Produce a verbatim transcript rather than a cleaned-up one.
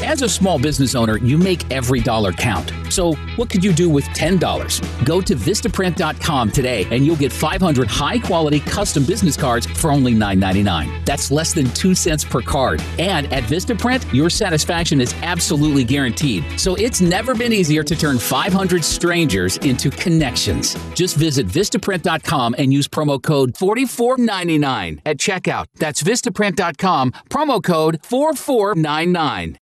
As a small business owner, you make every dollar count. So what could you do with ten dollars? Go to Vistaprint dot com today and you'll get five hundred high-quality custom business cards for only nine ninety-nine. That's less than two cents per card. And at Vistaprint, your satisfaction is absolutely guaranteed. So it's never been easier to turn five hundred strangers into connections. Just visit Vistaprint dot com and use promo code forty-four ninety-nine at checkout. That's Vistaprint dot com, promo code four four nine nine.